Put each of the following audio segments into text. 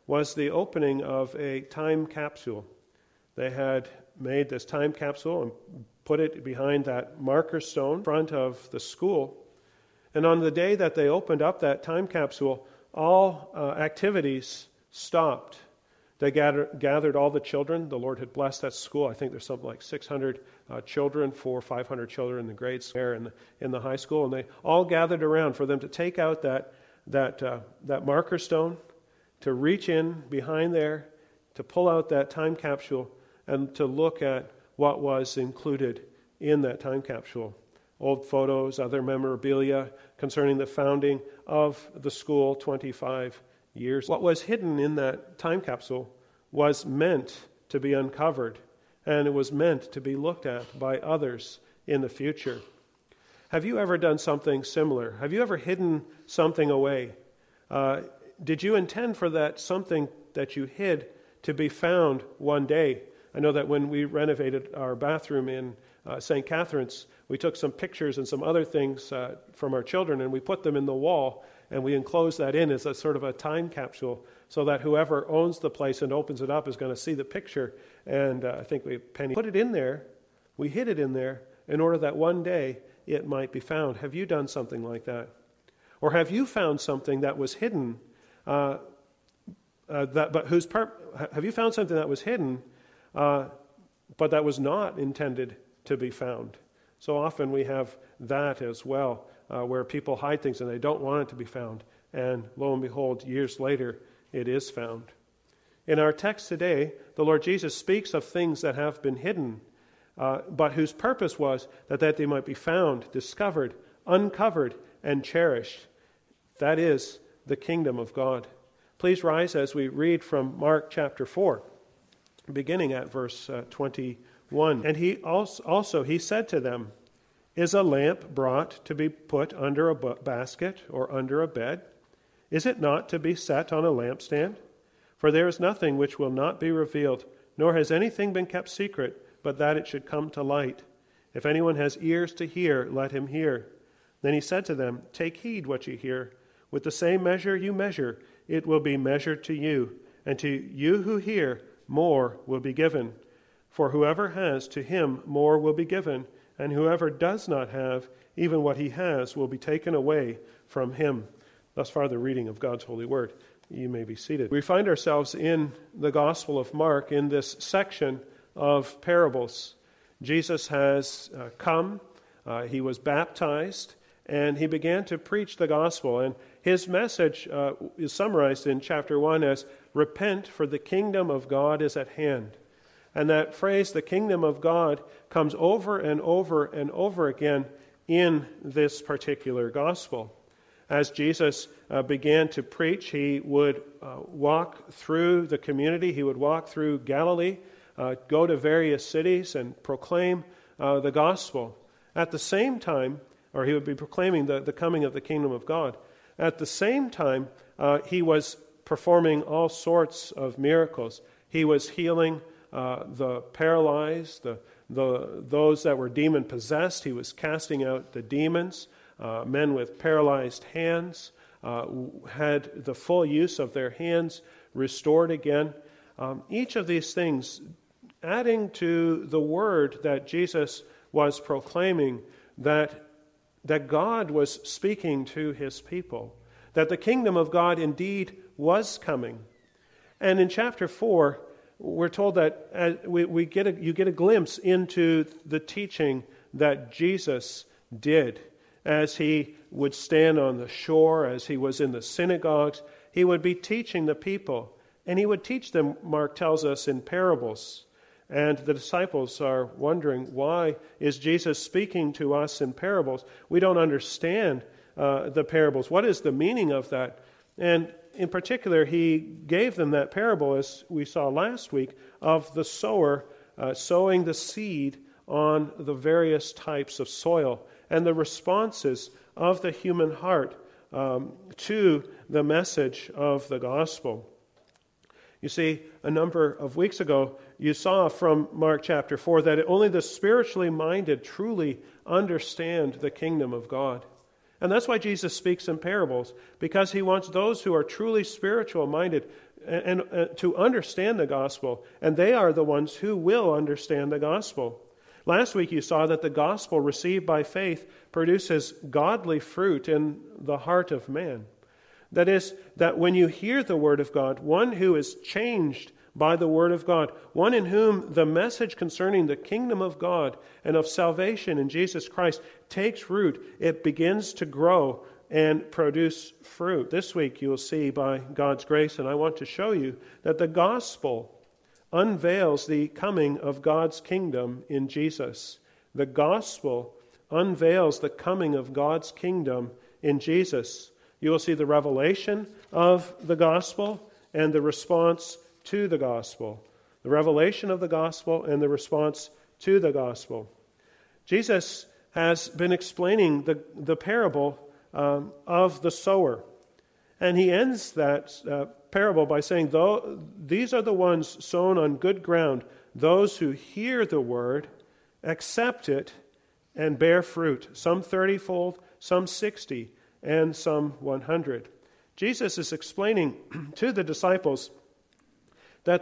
was the opening of a time capsule. They had made this time capsule and put it behind that marker stone in front of the school. And on the day that they opened up that time capsule, all activities stopped. They gathered all the children. The Lord had blessed that school. I think there's something like 600 children, 400 or 500 children in the grades there in the high school. And they all gathered around for them to take out that marker stone, to reach in behind there, to pull out that time capsule, and to look at what was included in that time capsule. Old photos, other memorabilia concerning the founding of the school 25 years. What was hidden in that time capsule was meant to be uncovered, and it was meant to be looked at by others in the future. Have you ever done something similar? Have you ever hidden something away? Did you intend for that something that you hid to be found one day? I know that when we renovated our bathroom in St. Catherine's, we took some pictures and some other things from our children, and we put them in the wall, and we enclosed that in as a sort of a time capsule so that whoever owns the place and opens it up is going to see the picture. And I think we put it in there, we hid it in there in order that one day it might be found. Have you done something like that? Or have you found something that was hidden, have you found something that was hidden, but that was not intended to be found? So often we have that as well, where people hide things and they don't want it to be found. And lo and behold, years later, it is found. In our text today, the Lord Jesus speaks of things that have been hidden, but whose purpose was that they might be found, discovered, uncovered, and cherished. That is the kingdom of God. Please rise as we read from Mark chapter 4, beginning at verse 21. And he also he said to them, "Is a lamp brought to be put under a basket or under a bed? Is it not to be set on a lampstand? For there is nothing which will not be revealed, nor has anything been kept secret, but that it should come to light. If anyone has ears to hear, let him hear." Then he said to them, "Take heed what you hear. With the same measure you measure, it will be measured to you, and to you who hear, more will be given. For whoever has, to him more will be given, and whoever does not have, even what he has will be taken away from him." Thus far the reading of God's holy word. You may be seated. We find ourselves in the Gospel of Mark in this section of parables. Jesus has come, he was baptized, and he began to preach the gospel. And his message is summarized in chapter 1 as, "Repent, for the kingdom of God is at hand." And that phrase, the kingdom of God, comes over and over and over again in this particular gospel. As Jesus began to preach, he would walk through the community, he would walk through Galilee, go to various cities and proclaim the gospel. At the same time, or he would be proclaiming the coming of the kingdom of God. At the same time, he was performing all sorts of miracles. He was healing the paralyzed, those that were demon-possessed. He was casting out the demons. Men with paralyzed hands had the full use of their hands restored again. Each of these things adding to the word that Jesus was proclaiming, that God was speaking to his people, that the kingdom of God indeed was coming. And in chapter 4, we're told that you get a glimpse into the teaching that Jesus did. As he would stand on the shore, as he was in the synagogues, he would be teaching the people. And he would teach them, Mark tells us, in parables. And the disciples are wondering, why is Jesus speaking to us in parables? We don't understand the parables. What is the meaning of that? And in particular, he gave them that parable, as we saw last week, of the sower sowing the seed on the various types of soil and the responses of the human heart to the message of the gospel. You see, a number of weeks ago, you saw from Mark chapter 4 that only the spiritually minded truly understand the kingdom of God. And that's why Jesus speaks in parables, because he wants those who are truly spiritual minded and to understand the gospel, and they are the ones who will understand the gospel. Last week you saw that the gospel received by faith produces godly fruit in the heart of man. That is, that when you hear the word of God, one who is changed by the word of God, one in whom the message concerning the kingdom of God and of salvation in Jesus Christ takes root, it begins to grow and produce fruit. This week you will see by God's grace, and I want to show you that the gospel unveils the coming of God's kingdom in Jesus. The gospel unveils the coming of God's kingdom in Jesus. You will see the revelation of the gospel and the response to the gospel. The revelation of the gospel and the response to the gospel. Jesus has been explaining the parable of the sower. And he ends that parable by saying, though these are the ones sown on good ground, those who hear the word, accept it, and bear fruit, some 30-fold, some 60, and some 100. Jesus is explaining to the disciples that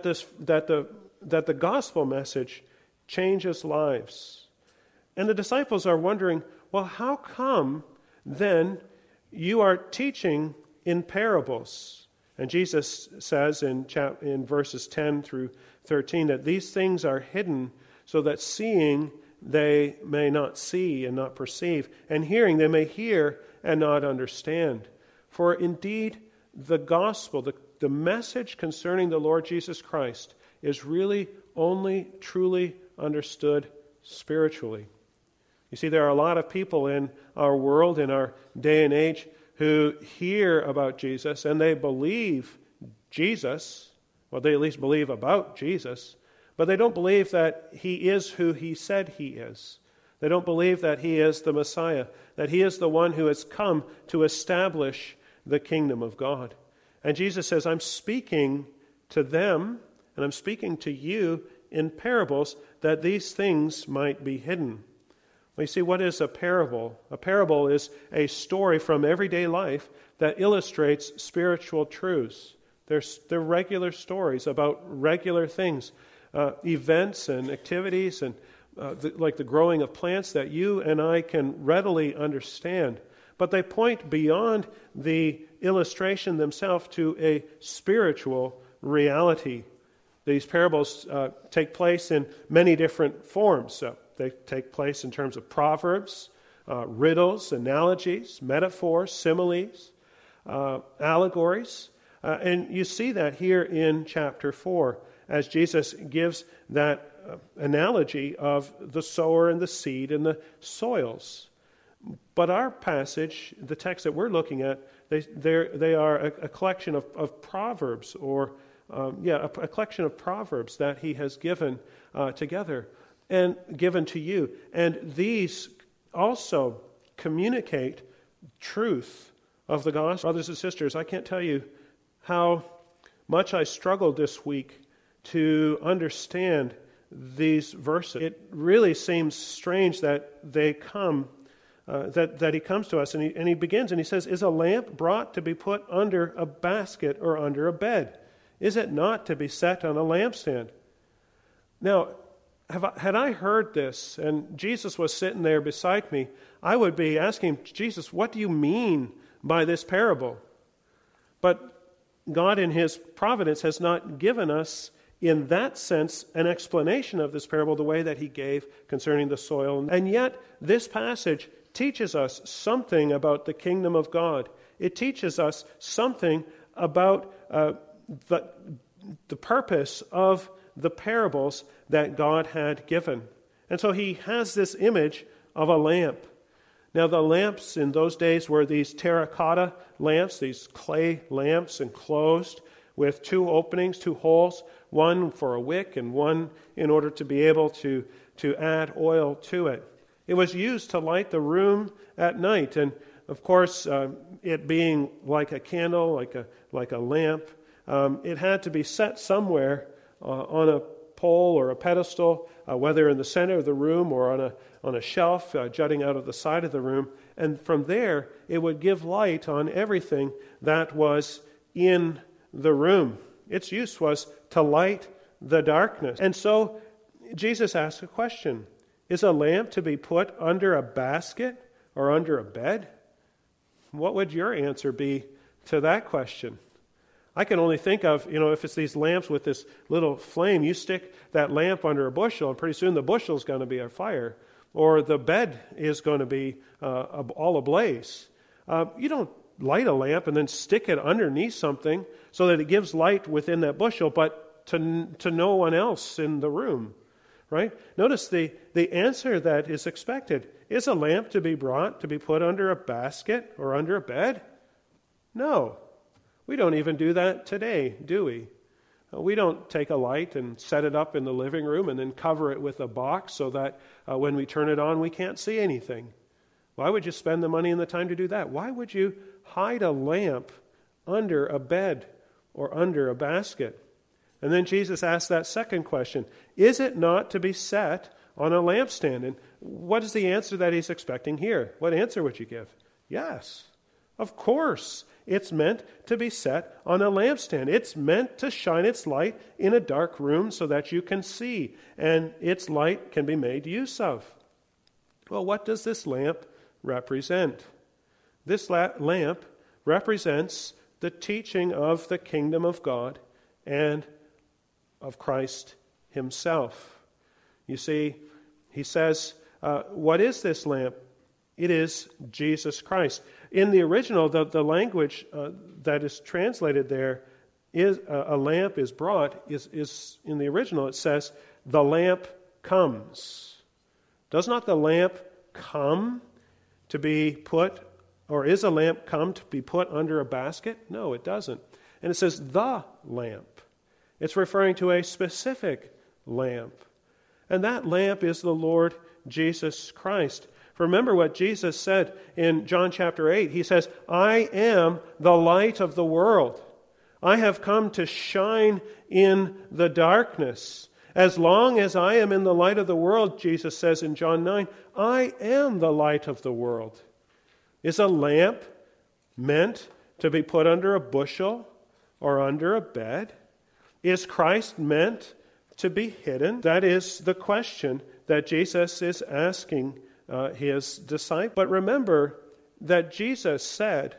the gospel message changes lives. And the disciples are wondering, well, how come then you are teaching in parables? And Jesus says in verses 10 through 13 that these things are hidden so that seeing they may not see and not perceive, and hearing they may hear and not understand. For indeed the gospel, the message concerning the Lord Jesus Christ is really only truly understood spiritually. You see, there are a lot of people in our world, in our day and age, who hear about Jesus and they believe Jesus. Well, they at least believe about Jesus, but they don't believe that he is who he said he is. They don't believe that he is the Messiah, that he is the one who has come to establish the kingdom of God. And Jesus says, I'm speaking to them, and I'm speaking to you in parables, that these things might be hidden. Well, you see, what is a parable? A parable is a story from everyday life that illustrates spiritual truths. They're regular stories about regular things, events and activities, and like the growing of plants that you and I can readily understand. But they point beyond the illustration themselves to a spiritual reality. These parables take place in many different forms. They take place in terms of proverbs, riddles, analogies, metaphors, similes, allegories. And you see that here in chapter 4 as Jesus gives that analogy of the sower and the seed and the soils. But our passage, the text that we're looking at, they are a collection of proverbs, or a collection of proverbs that he has given together and given to you. And these also communicate truth of the gospel. Brothers and sisters, I can't tell you how much I struggled this week to understand these verses. It really seems strange that they come, that he comes to us, and he begins and he says, is a lamp brought to be put under a basket or under a bed? Is it not to be set on a lampstand? Now, had I heard this and Jesus was sitting there beside me, I would be asking Jesus, what do you mean by this parable? But God in his providence has not given us in that sense an explanation of this parable the way that he gave concerning the soil. And yet this passage teaches us something about the kingdom of God. It teaches us something about the purpose of the parables that God had given. And so he has this image of a lamp. Now the lamps in those days were these terracotta lamps, these clay lamps enclosed with two openings, two holes, one for a wick and one in order to be able to add oil to it. It was used to light the room at night, and of course, it being like a candle, like a lamp, it had to be set somewhere on a pole or a pedestal, whether in the center of the room or on a shelf jutting out of the side of the room. And from there, it would give light on everything that was in the room. Its use was to light the darkness. And so Jesus asks a question. Is a lamp to be put under a basket or under a bed? What would your answer be to that question? I can only think of, if it's these lamps with this little flame, you stick that lamp under a bushel, and pretty soon the bushel is going to be on fire, or the bed is going to be all ablaze. You don't light a lamp and then stick it underneath something so that it gives light within that bushel, but to no one else in the room, right? Notice the answer that is expected. Is a lamp to be brought to be put under a basket or under a bed? No. We don't even do that today, do we? We don't take a light and set it up in the living room and then cover it with a box so that when we turn it on, we can't see anything. Why would you spend the money and the time to do that? Why would you hide a lamp under a bed or under a basket? And then Jesus asked that second question, is it not to be set on a lampstand? And what is the answer that he's expecting here? What answer would you give? Yes, of course. It's meant to be set on a lampstand. It's meant to shine its light in a dark room so that you can see, and its light can be made use of. Well, what does this lamp represent? This lamp represents the teaching of the kingdom of God and of Christ himself. You see, he says, what is this lamp? It is Jesus Christ. In the original, the language that is translated there is a lamp is brought, is in the original it says, the lamp comes. Does not the lamp come to be put, or is a lamp come to be put under a basket? No, it doesn't. And it says the lamp. It's referring to a specific lamp. And that lamp is the Lord Jesus Christ. Remember what Jesus said in John chapter 8. He says, I am the light of the world. I have come to shine in the darkness. As long as I am in the light of the world, Jesus says in John 9, I am the light of the world. Is a lamp meant to be put under a bushel or under a bed? Is Christ meant to be hidden? That is the question that Jesus is asking his disciples. But remember that Jesus said,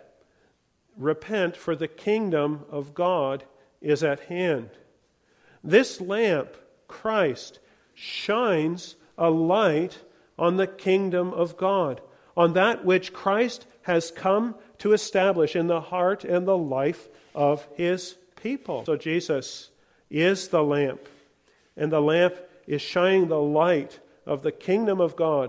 repent, for the kingdom of God is at hand. This lamp, Christ, shines a light on the kingdom of God, on that which Christ has come to establish in the heart and the life of his people. So Jesus is the lamp, and the lamp is shining the light of the kingdom of God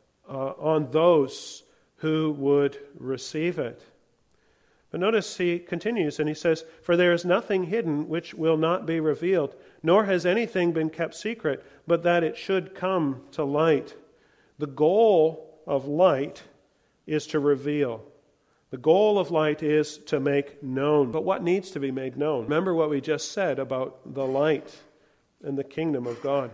on those who would receive it. But notice he continues and he says, for there is nothing hidden which will not be revealed, nor has anything been kept secret, but that it should come to light. The goal of light is to reveal. The goal of light is to make known. But what needs to be made known? Remember what we just said about the light and the kingdom of God.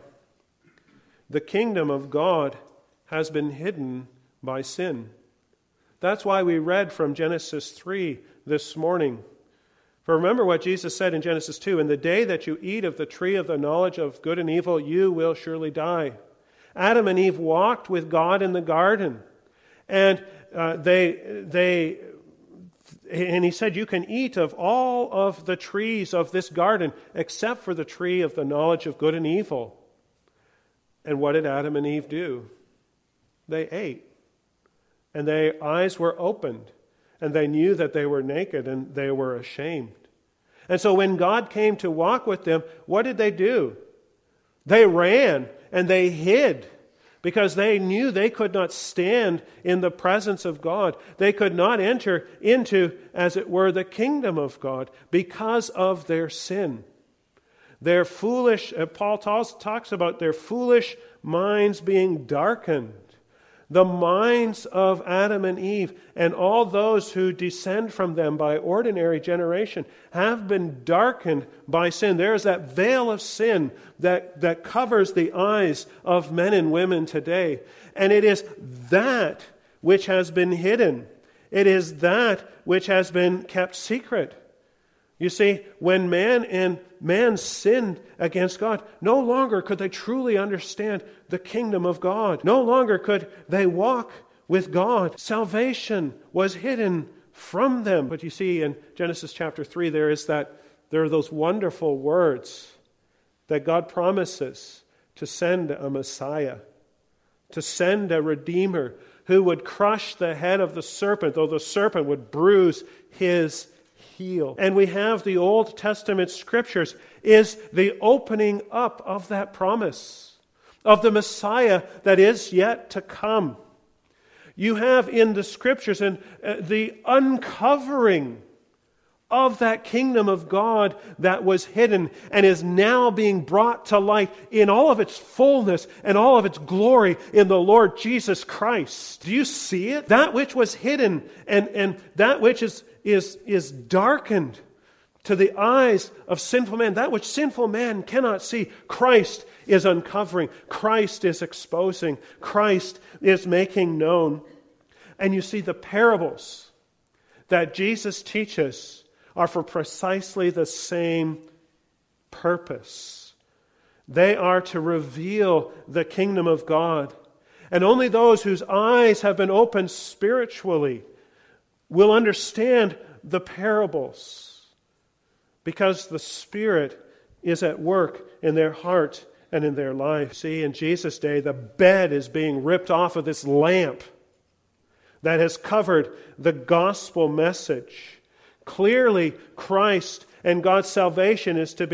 The kingdom of God has been hidden by sin. That's why we read from Genesis 3 this morning. For remember what Jesus said in Genesis 2, in the day that you eat of the tree of the knowledge of good and evil, you will surely die. Adam and Eve walked with God in the garden, and he said, you can eat of all of the trees of this garden, except for the tree of the knowledge of good and evil. And what did Adam and Eve do? They ate, and their eyes were opened, and they knew that they were naked, and they were ashamed. And so when God came to walk with them, what did they do? They ran, and they hid, because they knew they could not stand in the presence of God. They could not enter into, as it were, the kingdom of God because of their sin. Their foolish, Paul talks about their foolish minds being darkened. The minds of Adam and Eve and all those who descend from them by ordinary generation have been darkened by sin. There is that veil of sin that covers the eyes of men and women today. And it is that which has been hidden. It is that which has been kept secret. You see, when man sinned against God, no longer could they truly understand the kingdom of God. No longer could they walk with God. Salvation was hidden from them. But you see, in Genesis chapter 3, there are those wonderful words that God promises to send a Messiah, to send a Redeemer who would crush the head of the serpent, though the serpent would bruise his heel. And we have the Old Testament Scriptures is the opening up of that promise, of the Messiah that is yet to come. You have in the Scriptures and the uncovering of that kingdom of God that was hidden and is now being brought to light in all of its fullness and all of its glory in the Lord Jesus Christ. Do you see it? That which was hidden and that which is darkened to the eyes of sinful man, that which sinful man cannot see, Christ is uncovering, Christ is exposing, Christ is making known. And you see, the parables that Jesus teaches are for precisely the same purpose. They are to reveal the kingdom of God. And only those whose eyes have been opened spiritually will understand the parables, because the Spirit is at work in their heart and in their life. See, in Jesus' day, the bed is being ripped off of this lamp that has covered the gospel message. Clearly, Christ and God's salvation is to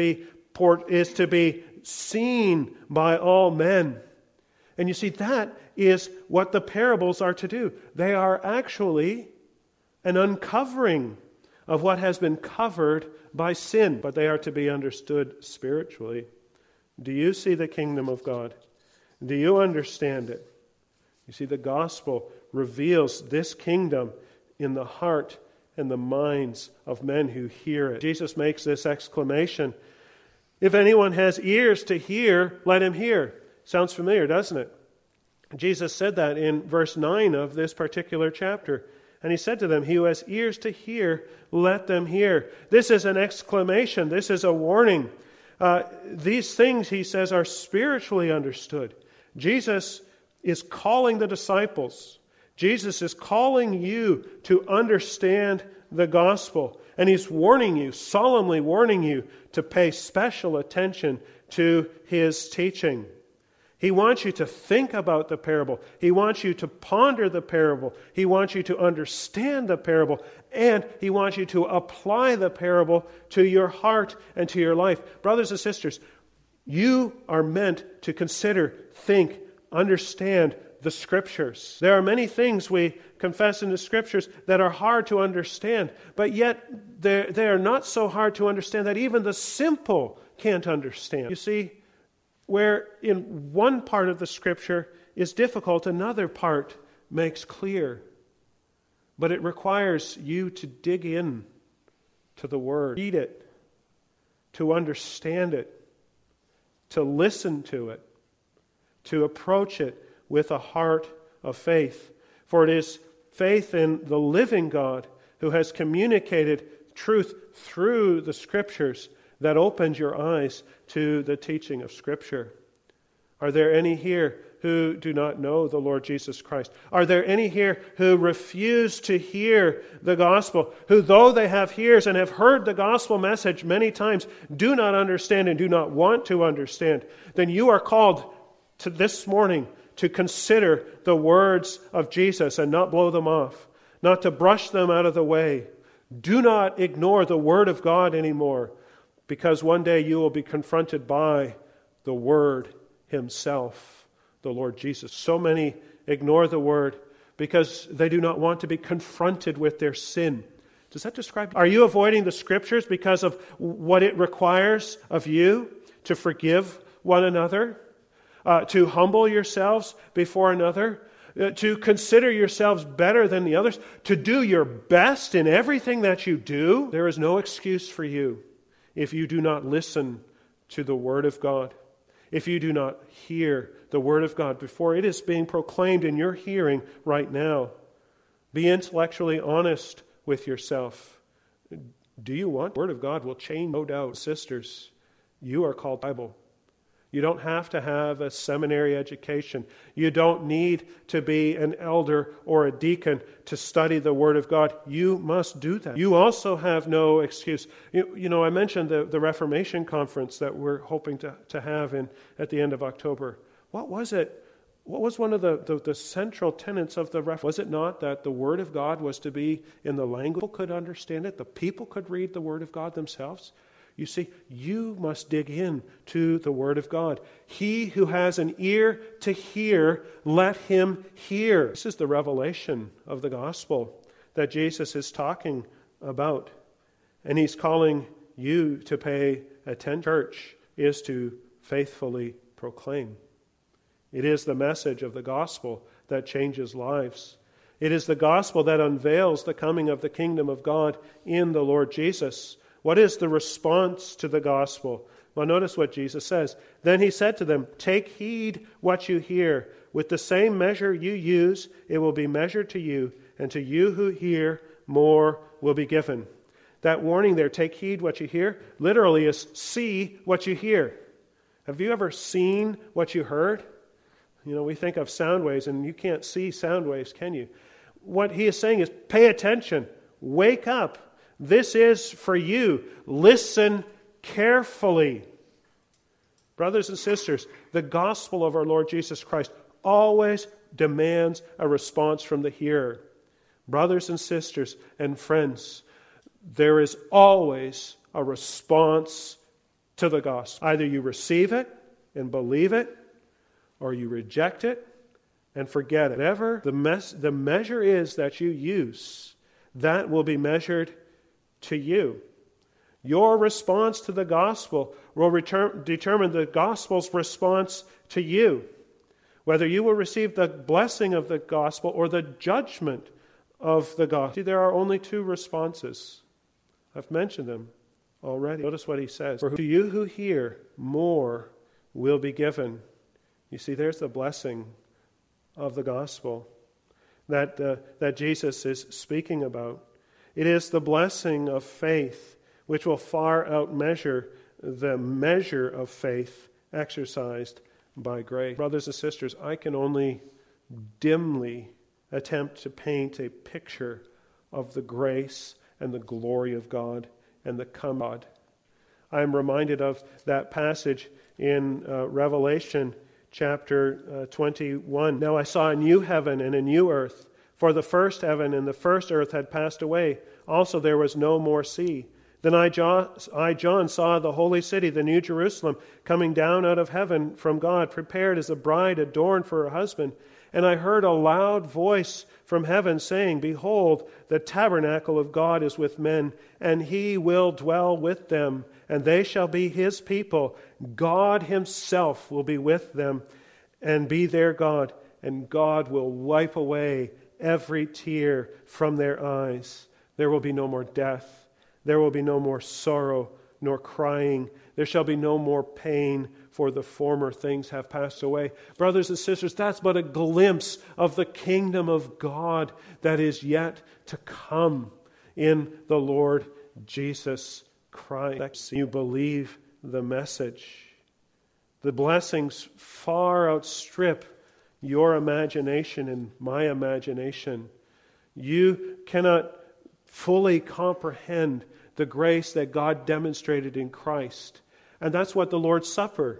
be seen by all men. And you see, that is what the parables are to do. They are actually an uncovering of what has been covered by sin, but they are to be understood spiritually. Do you see the kingdom of God? Do you understand it? You see, the gospel reveals this kingdom in the heart and the minds of men who hear it. Jesus makes this exclamation, "If anyone has ears to hear, let him hear." Sounds familiar, doesn't it? Jesus said that in verse 9 of this particular chapter. And he said to them, "He who has ears to hear, let them hear." This is an exclamation. This is a warning. These things, he says, are spiritually understood. Jesus is calling the disciples. Jesus is calling you to understand the gospel. And he's warning you, solemnly warning you, to pay special attention to his teaching. He wants you to think about the parable. He wants you to ponder the parable. He wants you to understand the parable. And he wants you to apply the parable to your heart and to your life. Brothers and sisters, you are meant to consider, think, understand the Scriptures. There are many things we confess in the Scriptures that are hard to understand, but yet they are not so hard to understand that even the simple can't understand. You see, where in one part of the Scripture is difficult, another part makes clear. But it requires you to dig in to the Word, read it, to understand it, to listen to it, to approach it with a heart of faith. For it is faith in the living God who has communicated truth through the Scriptures that opens your eyes to the teaching of Scripture. Are there any here who do not know the Lord Jesus Christ? Are there any here who refuse to hear the gospel, who though they have ears and have heard the gospel message many times, do not understand and do not want to understand? Then you are called to this morning to consider the words of Jesus and not blow them off, not to brush them out of the way. Do not ignore the Word of God anymore, because one day you will be confronted by the Word Himself, the Lord Jesus. So many ignore the Word because they do not want to be confronted with their sin. Does that describe you? Are you avoiding the Scriptures because of what it requires of you to forgive one another, to humble yourselves before another, to consider yourselves better than the others, to do your best in everything that you do? There is no excuse for you if you do not listen to the Word of God, if you do not hear the Word of God before it is being proclaimed in your hearing right now. Be intellectually honest with yourself. Do you want? The Word of God will change, no doubt. Sisters, you are called Bible. You don't have to have a seminary education. You don't need to be an elder or a deacon to study the Word of God. You must do that. You also have no excuse. You know, I mentioned the Reformation conference that we're hoping to have at the end of October. What was it? What was one of the central tenets of the Reformation? Was it not that the Word of God was to be in the language people could understand it, the people could read the Word of God themselves? You see, you must dig in to the Word of God. He who has an ear to hear, let him hear. This is the revelation of the gospel that Jesus is talking about. And he's calling you to pay attention. Church is to faithfully proclaim. It is the message of the gospel that changes lives. It is the gospel that unveils the coming of the kingdom of God in the Lord Jesus. What is the response to the gospel? Well, notice what Jesus says. Then he said to them, take heed what you hear. With the same measure you use, it will be measured to you, and to you who hear, more will be given. That warning there, take heed what you hear, literally is see what you hear. Have you ever seen what you heard? You know, we think of sound waves, and you can't see sound waves, can you? What he is saying is, pay attention, wake up. This is for you. Listen carefully. Brothers and sisters, the gospel of our Lord Jesus Christ always demands a response from the hearer. Brothers and sisters and friends, there is always a response to the gospel. Either you receive it and believe it, or you reject it and forget it. Whatever the measure is that you use, that will be measured to you. Your response to the gospel will determine the gospel's response to you. Whether you will receive the blessing of the gospel or the judgment of the gospel. See, there are only two responses. I've mentioned them already. Notice what he says. For to you who hear, more will be given. You see, there's the blessing of the gospel that Jesus is speaking about. It is the blessing of faith which will far outmeasure the measure of faith exercised by grace. Brothers and sisters, I can only dimly attempt to paint a picture of the grace and the glory of God and the coming of God. I am reminded of that passage in Revelation chapter 21. Now I saw a new heaven and a new earth, for the first heaven and the first earth had passed away. Also there was no more sea. Then I, John, saw the holy city, the new Jerusalem, coming down out of heaven from God, prepared as a bride adorned for her husband. And I heard a loud voice from heaven saying, Behold, the tabernacle of God is with men, and he will dwell with them, and they shall be his people. God himself will be with them and be their God, and God will wipe away every tear from their eyes. There will be no more death. There will be no more sorrow nor crying. There shall be no more pain, for the former things have passed away. Brothers and sisters, that's but a glimpse of the kingdom of God that is yet to come in the Lord Jesus Christ. You believe the message. The blessings far outstrip your imagination and my imagination. You cannot fully comprehend the grace that God demonstrated in Christ. And that's what the Lord's Supper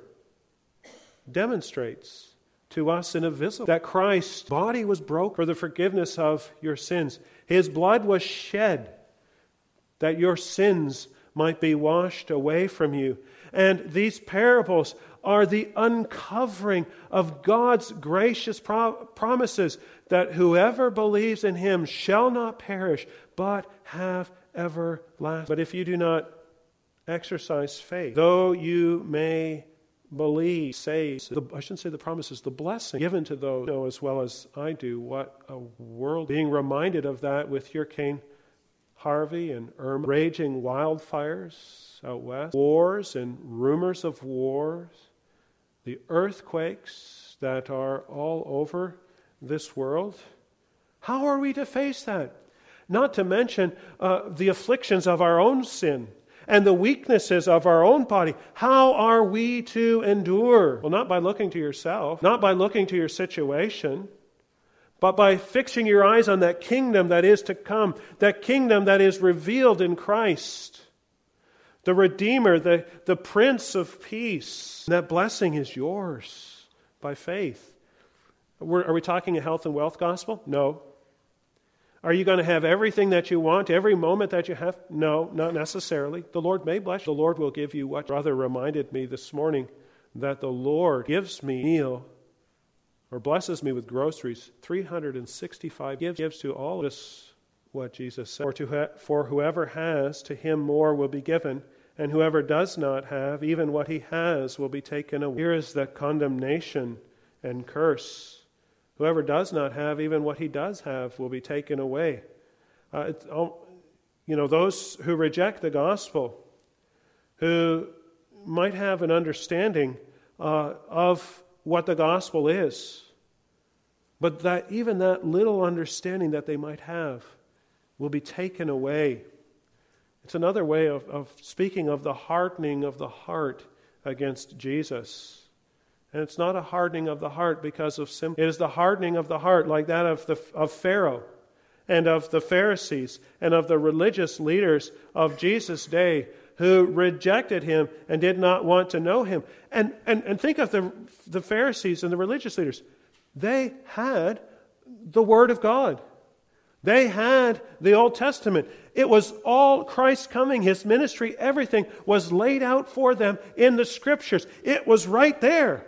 demonstrates to us in a visible. That Christ's body was broken for the forgiveness of your sins. His blood was shed that your sins might be washed away from you. And these parables are the uncovering of God's gracious promises that whoever believes in him shall not perish, but have everlasting. But if you do not exercise faith, though you may believe, I shouldn't say the promises, the blessing given to those who know as well as I do, what a world. Being reminded of that with Hurricane Harvey and Irma, raging wildfires out west, wars and rumors of wars, the earthquakes that are all over this world. How are we to face that? Not to mention the afflictions of our own sin and the weaknesses of our own body. How are we to endure? Well, not by looking to yourself, not by looking to your situation, but by fixing your eyes on that kingdom that is to come, that kingdom that is revealed in Christ, the Redeemer, the Prince of Peace. That blessing is yours by faith. Are we talking a health and wealth gospel? No. Are you going to have everything that you want, every moment that you have? No, not necessarily. The Lord may bless you. The Lord will give you what. Brother reminded me this morning that the Lord gives me a meal or blesses me with groceries, 365 gives to all of us what Jesus said. For whoever has, to him more will be given, and whoever does not have, even what he has will be taken away. Here is the condemnation and curse. Whoever does not have, even what he does have will be taken away. Those who reject the gospel, who might have an understanding of what the gospel is, but that even that little understanding that they might have will be taken away. It's another way of speaking of the hardening of the heart against Jesus. And it's not a hardening of the heart because of sin. It is the hardening of the heart like that of Pharaoh and of the Pharisees and of the religious leaders of Jesus' day who rejected him and did not want to know him. And think of the Pharisees and the religious leaders. They had the Word of God. They had the Old Testament. It was all Christ's coming, His ministry, everything was laid out for them in the Scriptures. It was right there.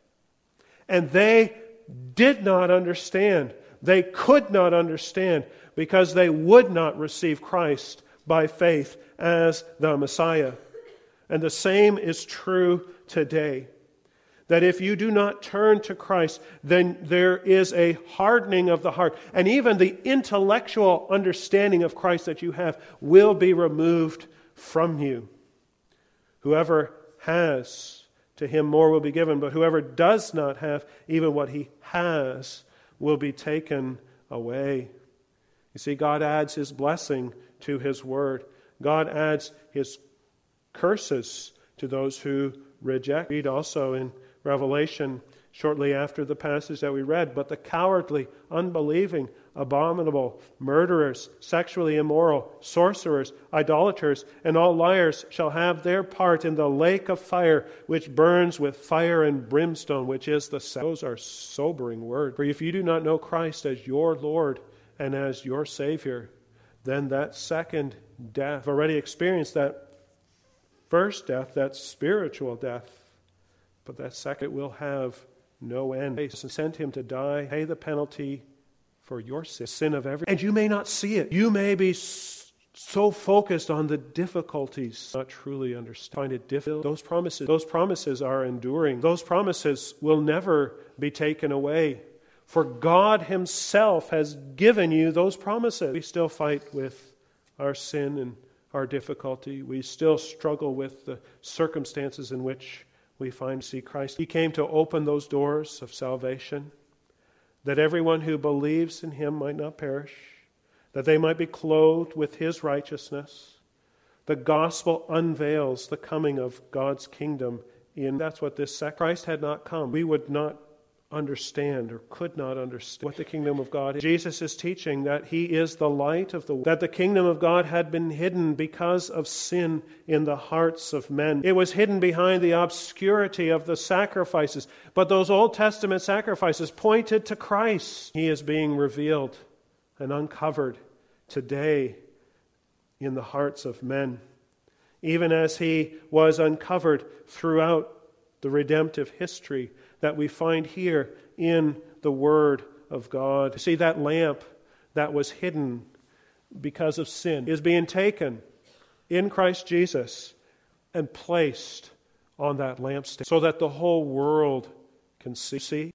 And they did not understand. They could not understand because they would not receive Christ by faith as the Messiah. And the same is true today. That if you do not turn to Christ, then there is a hardening of the heart. And even the intellectual understanding of Christ that you have will be removed from you. Whoever has, to him more will be given, but whoever does not have, even what he has will be taken away. You see, God adds His blessing to His word. God adds His curses to those who reject. Read also in Revelation, shortly after the passage that we read, but the cowardly, unbelieving, abominable, murderers, sexually immoral, sorcerers, idolaters, and all liars shall have their part in the lake of fire, which burns with fire and brimstone, which is the second. Those are sobering words. For if you do not know Christ as your Lord and as your Savior, then that second death, you've already experienced that first death, that spiritual death, but that second will have no end. And sent Him to die, pay the penalty for your sin of every. And you may not see it. You may be so focused on the difficulties, not truly understand. Find it difficult. Those promises are enduring. Those promises will never be taken away. For God Himself has given you those promises. We still fight with our sin and our difficulty. We still struggle with the circumstances in which we see Christ. He came to open those doors of salvation, that everyone who believes in Him might not perish, that they might be clothed with His righteousness. The gospel unveils the coming of God's kingdom. That's what this Christ had not come. We would not understand or could not understand what the kingdom of God is. Jesus is teaching that He is the light of the world, that the kingdom of God had been hidden because of sin in the hearts of men. It was hidden behind the obscurity of the sacrifices, but those Old Testament sacrifices pointed to Christ. He is being revealed and uncovered today in the hearts of men, even as He was uncovered throughout the redemptive history that we find here in the Word of God. You see, that lamp that was hidden because of sin is being taken in Christ Jesus and placed on that lampstand so that the whole world can see.